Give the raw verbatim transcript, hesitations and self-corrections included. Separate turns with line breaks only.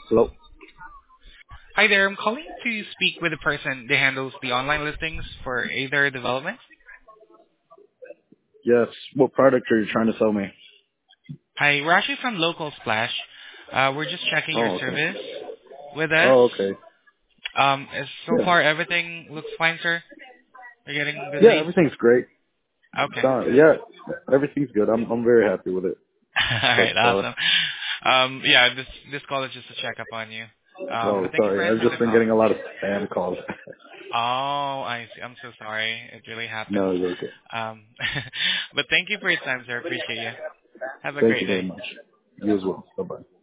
Hello?
Hi there. I'm calling to speak with the person that handles the online listings for Aether Development.
Yes. What product are you trying to sell me?
Hi, we're actually from Local Splash. Uh, we're just checking your
Oh, okay.
service with us.
Oh, okay.
Um, is so
Yeah.
far everything looks fine, sir? You're getting good
Yeah,
leads?
everything's great.
Okay.
Uh, yeah, everything's good. I'm I'm very happy with it
All
thus
right,
far.
awesome. Um, yeah, this this call is just a check up on you. Um,
Oh,
but thank you for
sorry. I've
answering
just
the
been
call.
getting a lot of spam calls.
Oh, I see. I'm so sorry. It really happens.
No, you're okay.
Um, but thank you for your time, sir. Appreciate you. Have a
Thank you
great
very
day.
much. You as well. Bye bye.